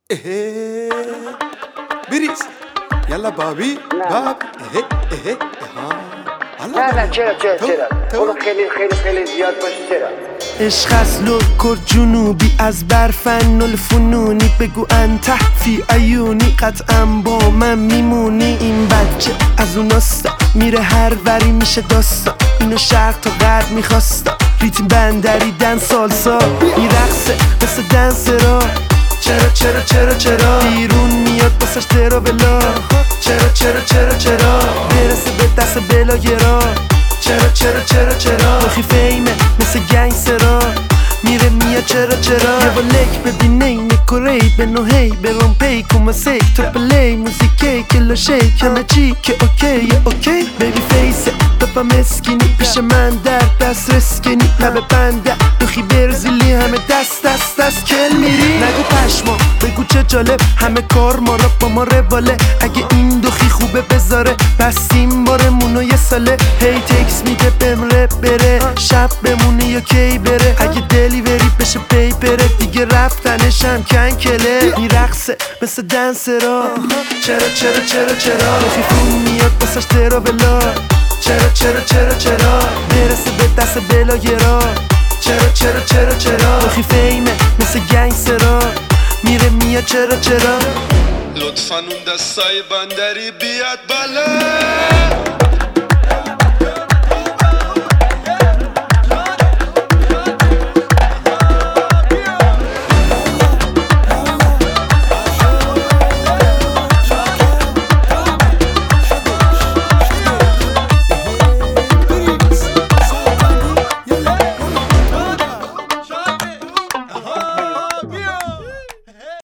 اهه بریز یلا بابی باب اهه اهه نه چرا اونو خیلی زیاد باشه چرا عشق از لوکر جنوبی از برفن الفنونی بگو انت فی عیونی قطعا با من میمونی این بچه از اوناستا میره هر وری میشه داستا اینو شرق تا غرب میخواستا ریتم بندریدن سالسا میرقصه مثل دنسرا چرا بیرون میاد بسش ترا بلا چرا برسه به دست بلاگرا چرا بخی فیمه مثل گنگسترا میره میاد چرا یه با لک ببینه اینه کوری به نوهی به رومپی کومه سیک ترپلی موزیکی کلا شیک همه چی که اوکی بیبی فیسه بپا مسکینی پیش من در دست رسکنی لبه بنده بخی برزیلی همه دست کل میری نگو پشما بگو چه جالب همه کار ما را با ما رواله اگه این دوخی خوبه بذاره بستیم بارمونو یه ساله هی تکس میده بهم رپ بره شب بمونه یا کی بره اگه دلیوری بشه پیپره دیگه رفتنش هم کنکله میرقصه مثل دنسرا چرا بخی خون میاد بسش ترا بلا چرا برسه به دست بلاگرا چرا بخی فیمه مثل گنگسترا میره میاد چرا لطفاً اون دستای بندری بیاد بالا